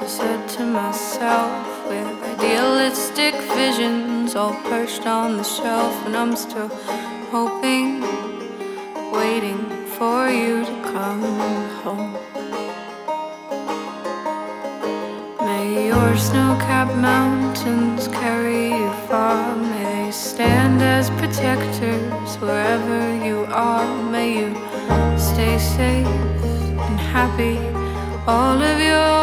said to myself, with idealistic visions all perched on the shelf. And I'm still hoping, waiting for you to come home. May your snow-capped mountains carry you far. May they stand as protectors wherever you are. May you stay safe and happy all of your